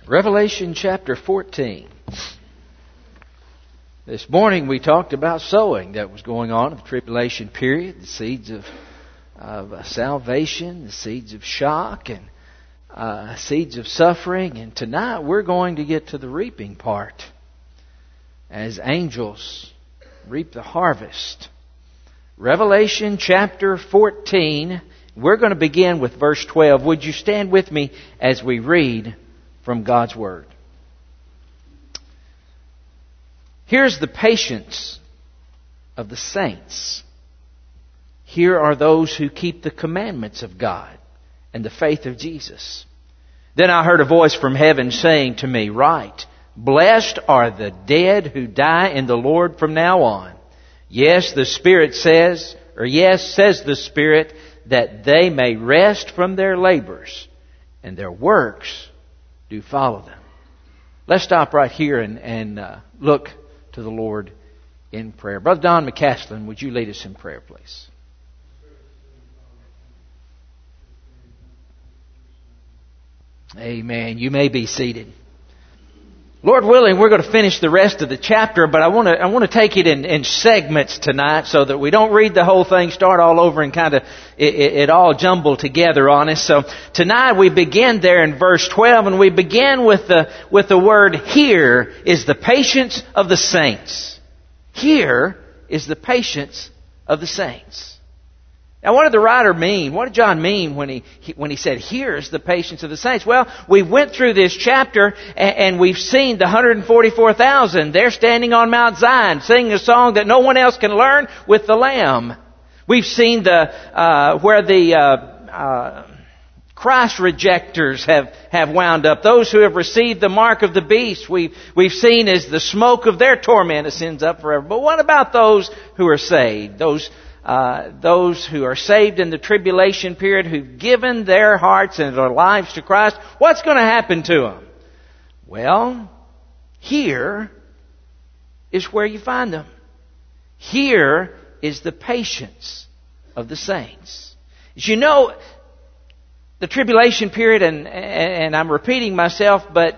Revelation chapter 14. This morning we talked about sowing that was going on in the tribulation period, the seeds of salvation, the seeds of shock, and seeds of suffering. And tonight we're going to get to the reaping part as angels reap the harvest. Revelation chapter 14. We're going to begin with verse 12. Would you stand with me as we read from God's Word? Here's the patience of the saints. Here are those who keep the commandments of God and the faith of Jesus. Then I heard a voice from heaven saying to me, "Write, blessed are the dead who die in the Lord from now on. Yes, the Spirit says, says the Spirit, that they may rest from their labors, and their works do follow them." Let's stop right here and look to the Lord in prayer. Brother Don McCaslin, would you lead us in prayer, please? Amen. You may be seated. Lord willing, we're going to finish the rest of the chapter, but I want to take it in segments tonight so that we don't read the whole thing, start all over, and kind of it all jumble together on us. So tonight we begin there in verse 12, and we begin with the word "here is the patience of the saints." Here is the patience of the saints. Now, what did the writer mean? What did John mean when he said, "Here's the patience of the saints"? Well, we went through this chapter and we've seen the 144,000. They're standing on Mount Zion singing a song that no one else can learn with the Lamb. We've seen where the Christ rejectors have wound up. Those who have received the mark of the beast, we've seen as the smoke of their torment ascends up forever. But what about those who are saved? Those who are saved in the tribulation period, who've given their hearts and their lives to Christ, what's going to happen to them? Well, here is where you find them. Here is the patience of the saints. As you know, the tribulation period, and I'm repeating myself, but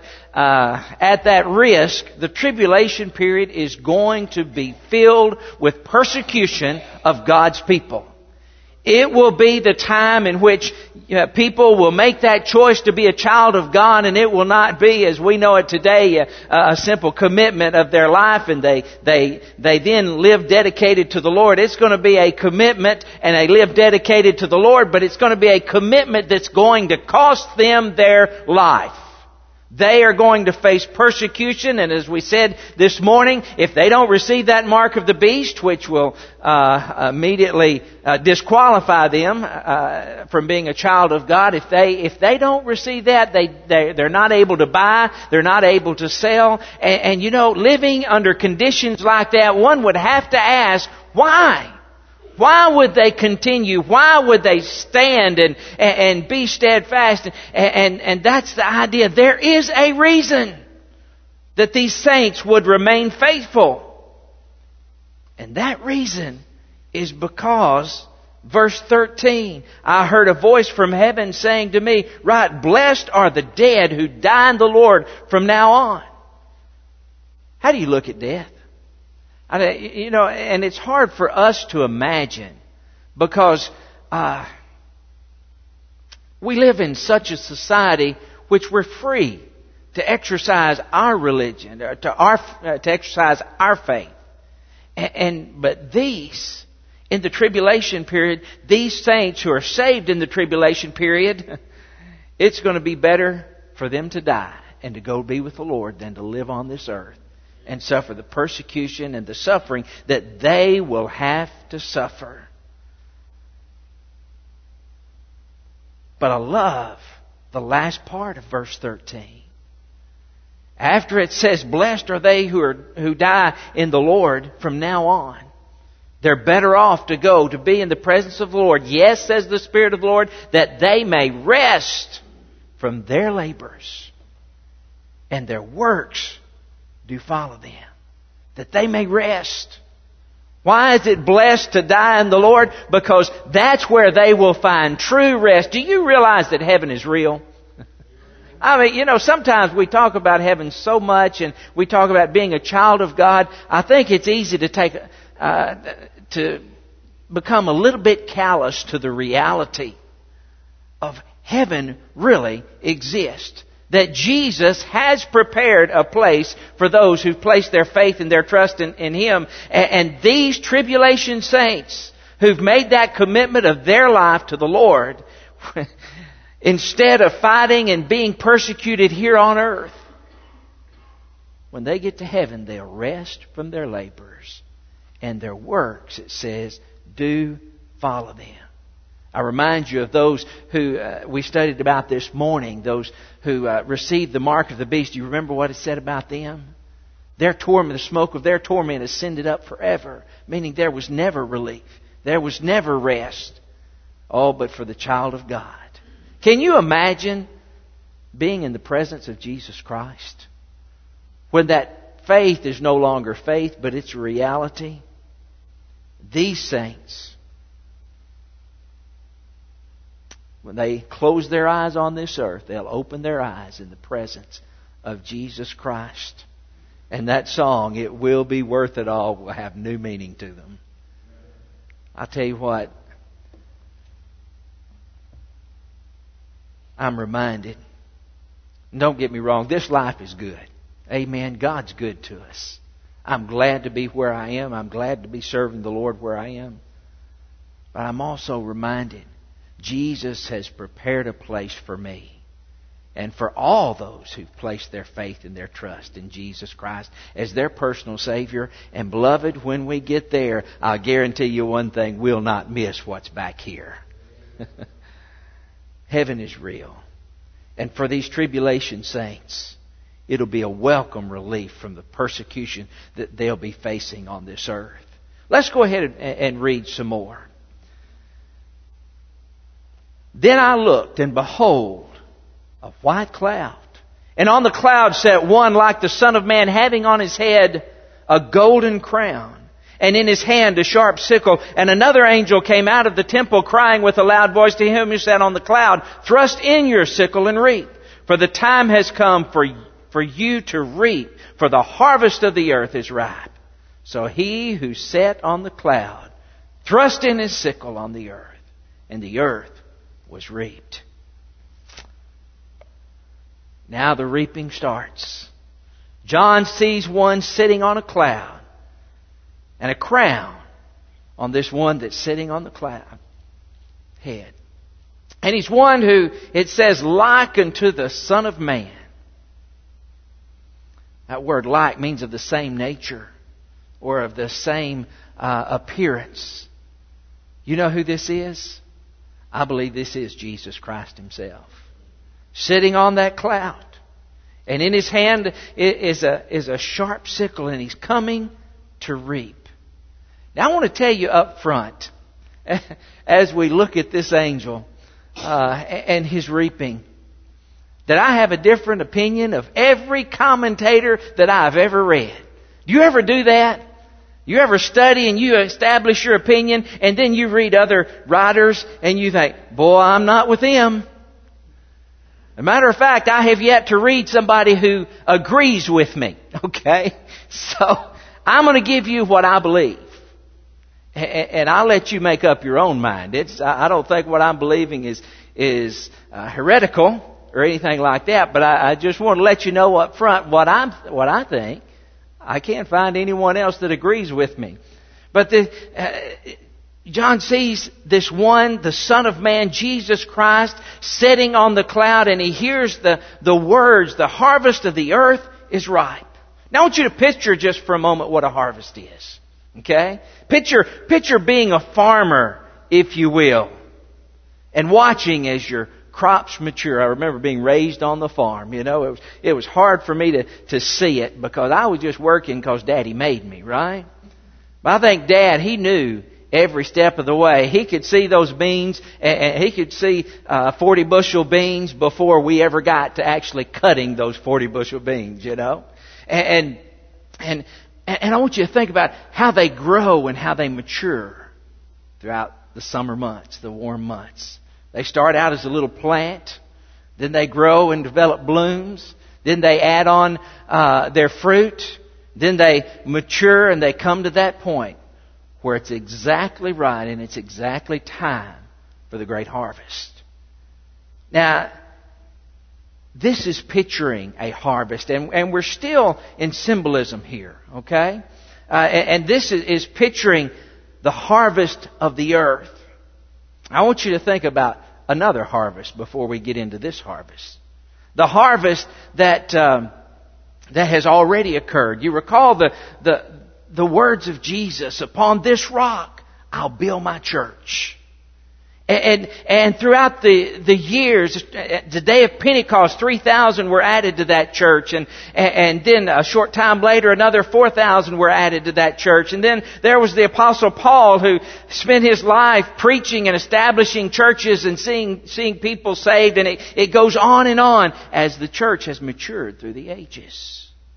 at that risk, the tribulation period is going to be filled with persecution of God's people. It will be the time in which people will make that choice to be a child of God, and it will not be, as we know it today, a simple commitment of their life, and they then live dedicated to the Lord. It's going to be a commitment, and they live dedicated to the Lord, but it's going to be a commitment that's going to cost them their life. They are going to face persecution, and as we said this morning, if they don't receive that mark of the beast, which will immediately disqualify them from being a child of God, if they don't receive that, they're not able to buy, they're not able to sell, and living under conditions like that, one would have to ask, why? Why would they continue? Why would they stand and be steadfast? And that's the idea. There is a reason that these saints would remain faithful. And that reason is because, verse 13, I heard a voice from heaven saying to me, "Right, blessed are the dead who die in the Lord from now on." How do you look at death? And it's hard for us to imagine because we live in such a society which we're free to exercise our religion, to exercise our faith. But these, in the tribulation period, these saints who are saved in the tribulation period, it's going to be better for them to die and to go be with the Lord than to live on this earth and suffer the persecution and the suffering that they will have to suffer. But I love the last part of verse 13. After it says, "Blessed are they who die in the Lord from now on." They're better off to go to be in the presence of the Lord. Yes, says the Spirit of the Lord, that they may rest from their labors, and their works do follow them, that they may rest. Why is it blessed to die in the Lord? Because that's where they will find true rest. Do you realize that heaven is real? I mean, sometimes we talk about heaven so much and we talk about being a child of God. I think it's easy to to become a little bit callous to the reality of heaven really exists. That Jesus has prepared a place for those who've placed their faith and their trust in Him. And these tribulation saints who've made that commitment of their life to the Lord, instead of fighting and being persecuted here on earth, when they get to heaven, they'll rest from their labors. And their works, it says, do follow them. I remind you of those who we studied about this morning, those who received the mark of the beast. Do you remember what it said about them? Their torment, the smoke of their torment ascended up forever, meaning there was never relief. There was never rest. Oh, but for the child of God. Can you imagine being in the presence of Jesus Christ? When that faith is no longer faith, but it's reality. These saints, when they close their eyes on this earth, they'll open their eyes in the presence of Jesus Christ. And that song, "It Will Be Worth It All," will have new meaning to them. I'll tell you what, I'm reminded, and don't get me wrong, this life is good. Amen. God's good to us. I'm glad to be where I am. I'm glad to be serving the Lord where I am. But I'm also reminded, Jesus has prepared a place for me and for all those who've placed their faith and their trust in Jesus Christ as their personal Savior. And beloved, when we get there, I'll guarantee you one thing, we'll not miss what's back here. Heaven is real. And for these tribulation saints, it'll be a welcome relief from the persecution that they'll be facing on this earth. Let's go ahead and read some more. Then I looked, and behold, a white cloud. And on the cloud sat one like the Son of Man, having on his head a golden crown, and in his hand a sharp sickle. And another angel came out of the temple, crying with a loud voice to him who sat on the cloud, "Thrust in your sickle and reap, for the time has come for you to reap, for the harvest of the earth is ripe." So he who sat on the cloud thrust in his sickle on the earth, and the earth was reaped. Now the reaping starts. John sees one sitting on a cloud, and a crown on this one that's sitting on the cloud head. And he's one who, it says, like unto the Son of Man. That word like means of the same nature or of the same appearance. You know who this is? I believe this is Jesus Christ Himself, sitting on that cloud. And in His hand is a sharp sickle, and He's coming to reap. Now I want to tell you up front, as we look at this angel and his reaping, that I have a different opinion of every commentator that I've ever read. Do you ever do that? You ever study and you establish your opinion, and then you read other writers and you think, boy, I'm not with them. As a matter of fact, I have yet to read somebody who agrees with me. Okay? So, I'm going to give you what I believe. And I'll let you make up your own mind. I don't think what I'm believing is heretical or anything like that, but I just want to let you know up front what I think. I can't find anyone else that agrees with me. But John sees this one, the Son of Man, Jesus Christ, sitting on the cloud, and he hears the words, "The harvest of the earth is ripe." Now I want you to picture just for a moment what a harvest is. Okay? Picture being a farmer, if you will, and watching as your crops mature. I remember being raised on the farm. You know, it was hard for me to see it because I was just working because Daddy made me, right? But I think Dad, he knew every step of the way. He could see those beans, and he could see 40 bushel beans before we ever got to actually cutting those 40 bushel beans, you know. And I want you to think about how they grow and how they mature throughout the summer months, the warm months. They start out as a little plant. Then they grow and develop blooms. Then they add on their fruit. Then they mature and they come to that point where it's exactly right and it's exactly time for the great harvest. Now, this is picturing a harvest, and we're still in symbolism here, okay? And this is picturing the harvest of the earth. I want you to think about another harvest before we get into this harvest. The harvest that has already occurred. You recall the words of Jesus, "Upon this rock I'll build my church." And throughout the years, the day of Pentecost, 3,000 were added to that church. And then a short time later, another 4,000 were added to that church. And then there was the Apostle Paul, who spent his life preaching and establishing churches and seeing people saved. And it goes on as the church has matured through the ages.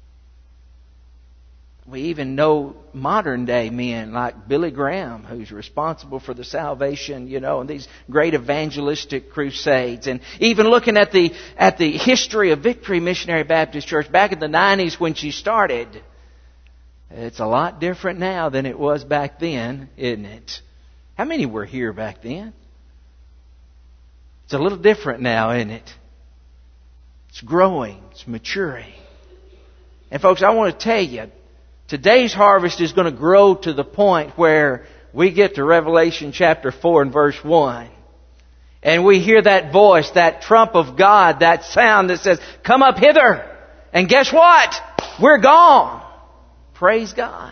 We even know modern day men like Billy Graham, who's responsible for the salvation, and these great evangelistic crusades. And even looking at the history of Victory Missionary Baptist Church back in the 90s when she started, it's a lot different now than it was back then, isn't it? How many were here back then? It's a little different now, isn't it? It's growing, it's maturing. And folks, I want to tell you, today's harvest is going to grow to the point where we get to Revelation chapter 4 and verse 1. And we hear that voice, that trump of God, that sound that says, "Come up hither." And guess what? We're gone. Praise God.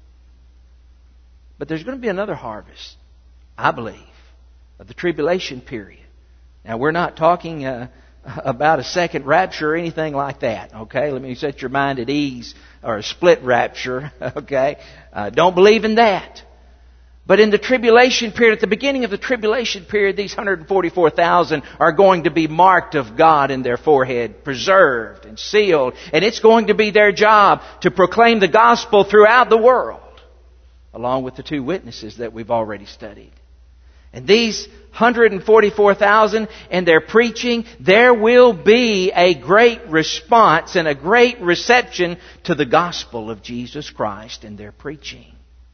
But there's going to be another harvest, I believe, of the tribulation period. Now, we're not talking about a second rapture or anything like that, okay? Let me set your mind at ease. Or a split rapture, okay? Don't believe in that. But in the tribulation period, at the beginning of the tribulation period, these 144,000 are going to be marked of God in their forehead, preserved and sealed. And it's going to be their job to proclaim the gospel throughout the world, along with the two witnesses that we've already studied. And these 144,000 and their preaching, there will be a great response and a great reception to the gospel of Jesus Christ and their preaching.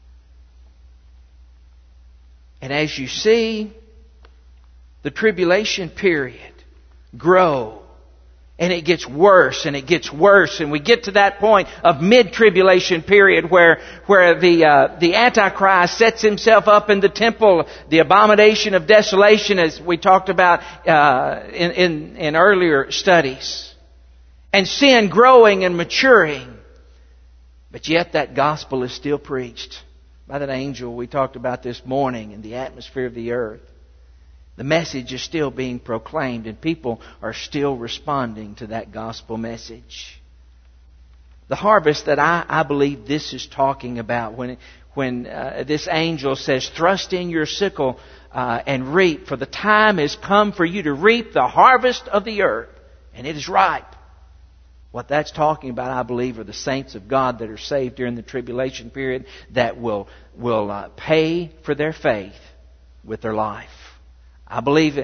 And as you see the tribulation period grow, and it gets worse and it gets worse, and we get to that point of mid-tribulation period where the Antichrist sets himself up in the temple, the abomination of desolation, as we talked about in earlier studies, and sin growing and maturing, but yet that gospel is still preached by that angel we talked about this morning in the atmosphere of the earth. The message is still being proclaimed, and people are still responding to that gospel message. The harvest that I believe this is talking about when this angel says, "Thrust in your sickle and reap, for the time has come for you to reap the harvest of the earth, and it is ripe." What that's talking about, I believe, are the saints of God that are saved during the tribulation period that will pay for their faith with their life. I believe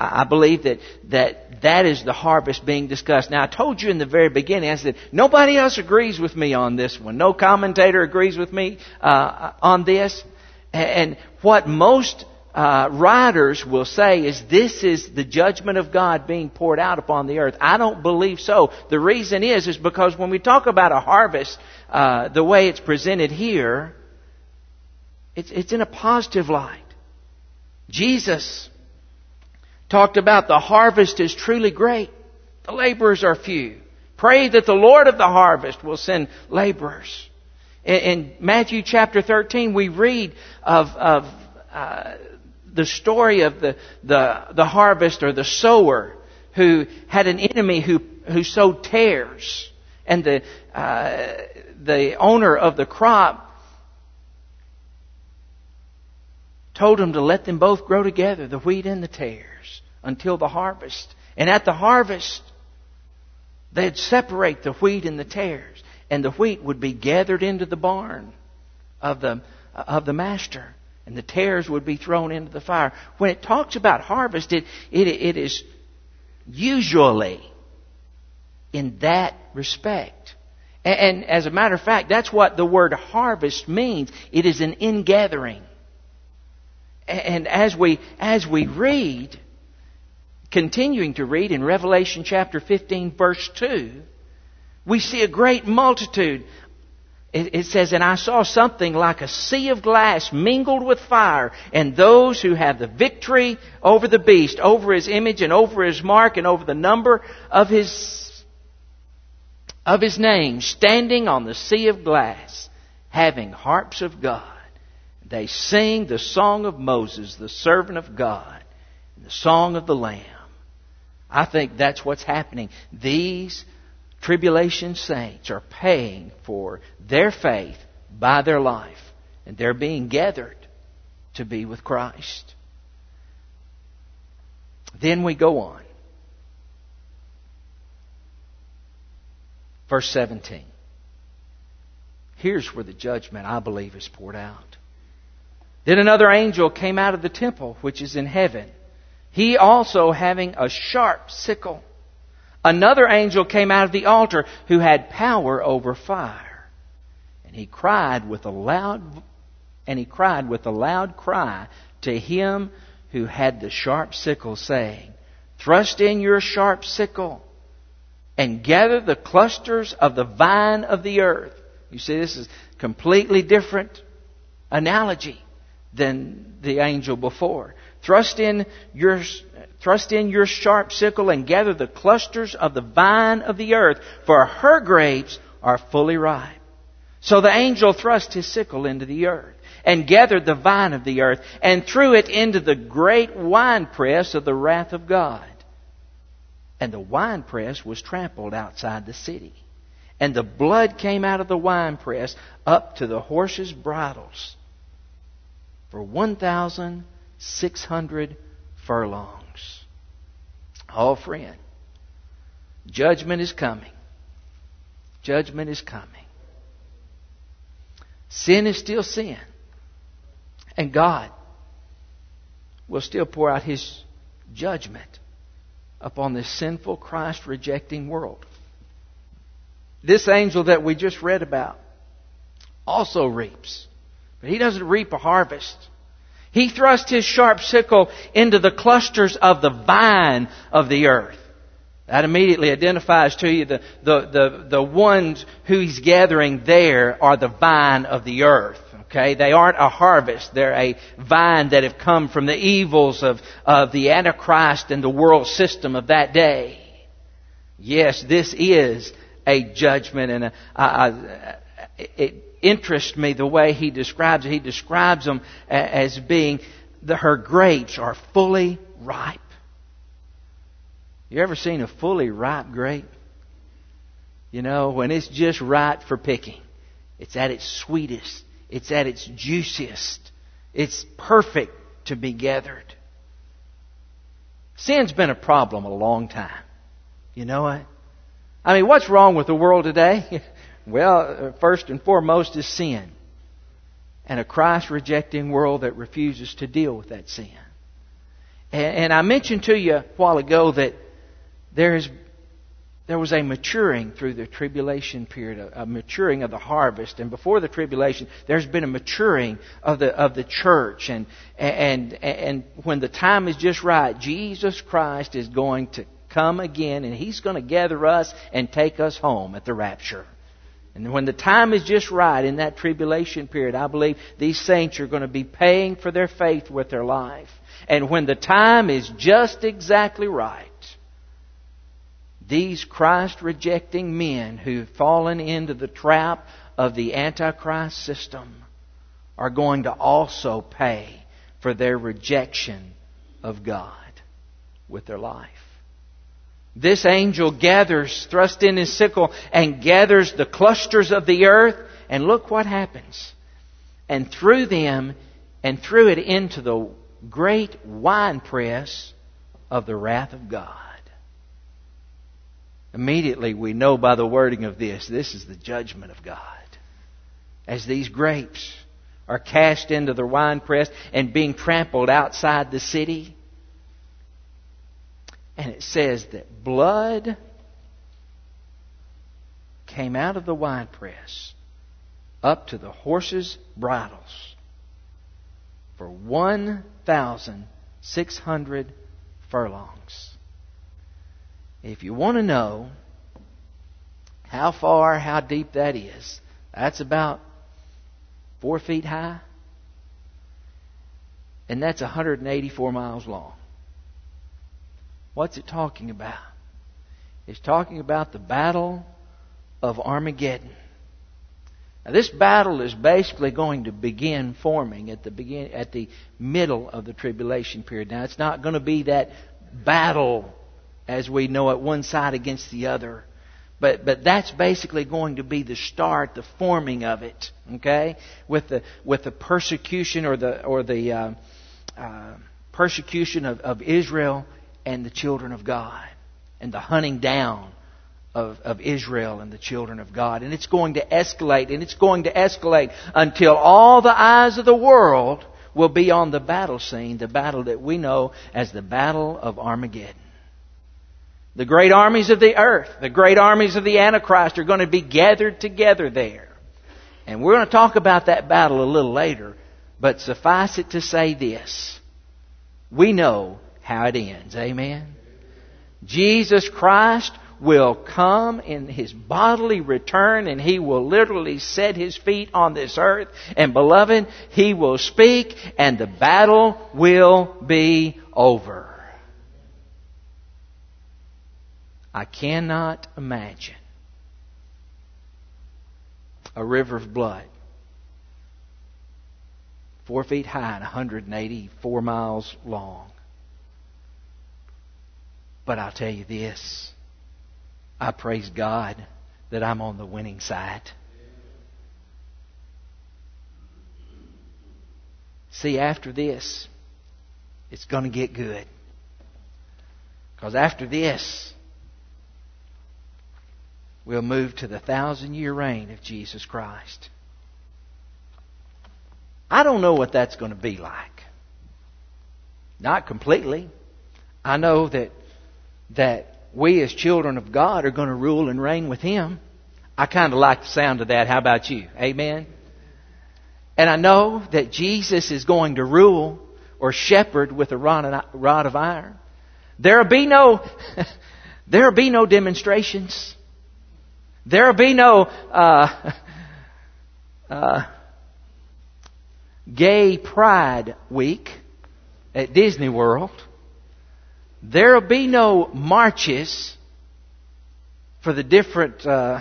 that is the harvest being discussed. Now, I told you in the very beginning, I said, nobody else agrees with me on this one. No commentator agrees with me on this. And what most writers will say is this is the judgment of God being poured out upon the earth. I don't believe so. The reason is because when we talk about a harvest, the way it's presented here, it's in a positive light. Jesus talked about the harvest is truly great. The laborers are few. Pray that the Lord of the harvest will send laborers. In Matthew chapter 13, we read of the story of the harvest, or the sower who had an enemy who sowed tares, and the owner of the crop told him to let them both grow together, the wheat and the tares, until the harvest. And at the harvest, they'd separate the wheat and the tares, and the wheat would be gathered into the barn of the master, and the tares would be thrown into the fire. When it talks about harvest, it is usually in that respect. And as a matter of fact, that's what the word harvest means. It is an ingathering. And as we read, continuing to read in Revelation chapter 15 verse 2, we see a great multitude. It says, "And I saw something like a sea of glass mingled with fire, and those who have the victory over the beast, over his image and over his mark and over the number of his name, standing on the sea of glass, having harps of God. They sing the song of Moses, the servant of God, and the song of the Lamb." I think that's what's happening. These tribulation saints are paying for their faith by their life, and they're being gathered to be with Christ. Then we go on. Verse 17. Here's where the judgment, I believe, is poured out. "Then another angel came out of the temple which is in heaven, he also having a sharp sickle. Another angel came out of the altar who had power over fire. And he cried with a loud cry to him who had the sharp sickle, saying, 'Thrust in your sharp sickle and gather the clusters of the vine of the earth.'" You see, this is a completely different analogy than the angel before. Thrust in your sharp sickle and gather the clusters of the vine of the earth, for her grapes are fully ripe. So the angel thrust his sickle into the earth and gathered the vine of the earth and threw it into the great winepress of the wrath of God. And the winepress was trampled outside the city. And the blood came out of the winepress up to the horses' bridles for 1,600 furlongs. Oh, friend, judgment is coming. Judgment is coming. Sin is still sin. And God will still pour out His judgment upon this sinful, Christ-rejecting world. This angel that we just read about also reaps. But he doesn't reap a harvest. He thrust his sharp sickle into the clusters of the vine of the earth. That immediately identifies to you the ones who he's gathering there are the vine of the earth. Okay, they aren't a harvest. They're a vine that have come from the evils of the Antichrist and the world system of that day. Yes, this is a judgment, and it interests me the way he describes it. He describes them as being her grapes are fully ripe. You ever seen a fully ripe grape? You know, when it's just right for picking. It's at its sweetest. It's at its juiciest. It's perfect to be gathered. Sin's been a problem a long time. You know what? I mean, what's wrong with the world today? Well, first and foremost is sin. And a Christ-rejecting world that refuses to deal with that sin. And I mentioned to you a while ago that there was a maturing through the tribulation period, a maturing of the harvest. And before the tribulation, there's been a maturing of the church. And when the time is just right, Jesus Christ is going to come again, and He's going to gather us and take us home at the rapture. And when the time is just right in that tribulation period, I believe these saints are going to be paying for their faith with their life. And when the time is just exactly right, these Christ-rejecting men who've fallen into the trap of the Antichrist system are going to also pay for their rejection of God with their life. This angel thrusts in his sickle and gathers the clusters of the earth, and look what happens. And threw it into the great winepress of the wrath of God. Immediately we know by the wording of this is the judgment of God. As these grapes are cast into the winepress and being trampled outside the city. And it says that blood came out of the winepress up to the horses' bridles for 1,600 furlongs. If you want to know how far, how deep that is, that's about 4 feet high. And that's 184 miles long. What's it talking about? It's talking about the Battle of Armageddon. Now, this battle is basically going to begin forming at the middle of the tribulation period. Now, it's not going to be that battle as we know it, one side against the other. But that's basically going to be the start, the forming of it. Okay, with the persecution or the persecution of Israel and the children of God, and the hunting down of Israel and the children of God. And it's going to escalate, and it's going to escalate until all the eyes of the world will be on the battle scene, the battle that we know as the Battle of Armageddon. The great armies of the earth, the great armies of the Antichrist are going to be gathered together there. And we're going to talk about that battle a little later, but suffice it to say this: we know how it ends. Amen? Jesus Christ will come in His bodily return, and He will literally set His feet on this earth. And beloved, He will speak, and the battle will be over. I cannot imagine a river of blood 4 feet high and 184 miles long. But I'll tell you this: I praise God that I'm on the winning side. See, after this, it's going to get good. Because after this, we'll move to the 1,000-year reign of Jesus Christ. I don't know what that's going to be like. Not completely. I know that we as children of God are going to rule and reign with Him. I kind of like the sound of that. How about you? Amen? And I know that Jesus is going to rule or shepherd with a rod of iron. There'll be no demonstrations. There'll be no gay pride week at Disney World. There'll be no marches for the different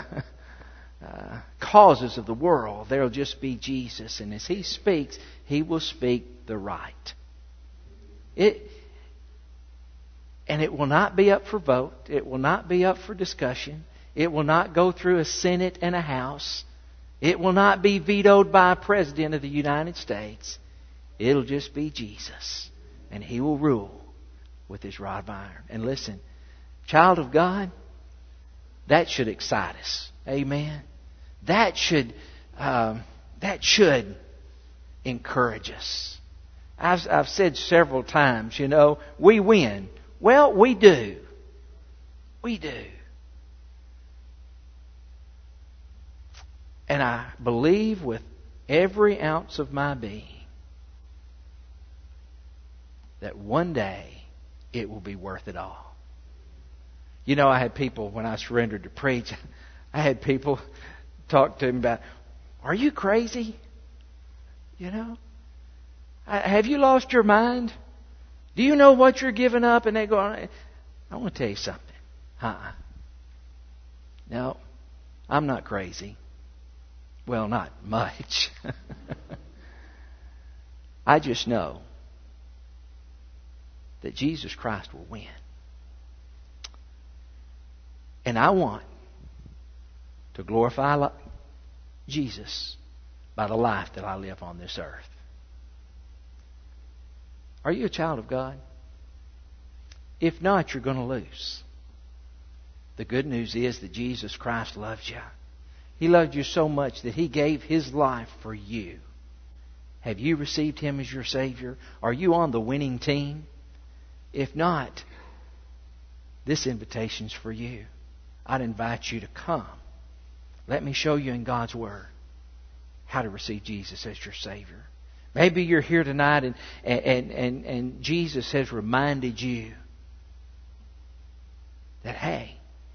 causes of the world. There'll just be Jesus. And as He speaks, He will speak the right. And it will not be up for vote. It will not be up for discussion. It will not go through a Senate and a House. It will not be vetoed by a President of the United States. It'll just be Jesus. And He will rule with His rod of iron. And listen, child of God, that should excite us. Amen. That should encourage us. I've said several times, we win. Well, we do. We do. And I believe with every ounce of my being that one day it will be worth it all. I had people, when I surrendered to preach, I had people talk to me about, are you crazy? Have you lost your mind? Do you know what you're giving up? And they go, I want to tell you something. No, I'm not crazy. Well, not much. I just know that Jesus Christ will win. And I want to glorify Jesus by the life that I live on this earth. Are you a child of God? If not, you're going to lose. The good news is that Jesus Christ loves you. He loved you so much that He gave His life for you. Have you received Him as your Savior? Are you on the winning team? If not, This invitation's for you. I'd invite you to come. Let me show you in God's Word how to receive Jesus as your Savior. Maybe you're here tonight and Jesus has reminded you that, hey,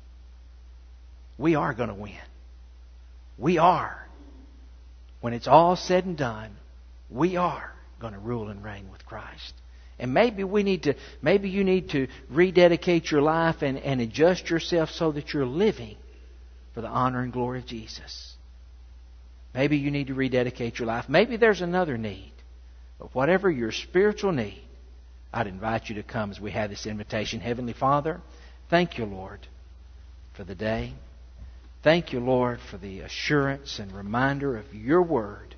we are going to win. We are. When it's all said and done, we are going to rule and reign with Christ. And maybe you need to rededicate your life and adjust yourself so that you're living for the honor and glory of Jesus. Maybe you need to rededicate your life. Maybe there's another need. But whatever your spiritual need, I'd invite you to come as we have this invitation. Heavenly Father, thank you, Lord, for the day. Thank you, Lord, for the assurance and reminder of your Word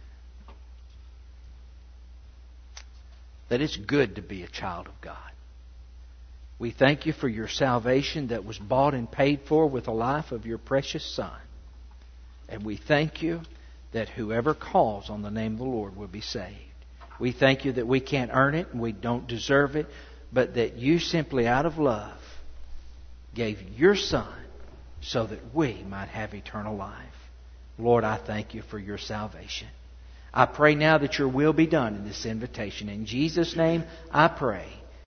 that it's good to be a child of God. We thank you for your salvation that was bought and paid for with the life of your precious Son. And we thank you that whoever calls on the name of the Lord will be saved. We thank you that we can't earn it and we don't deserve it, but that you simply out of love gave your Son so that we might have eternal life. Lord, I thank you for your salvation. I pray now that your will be done in this invitation. In Jesus' name I pray.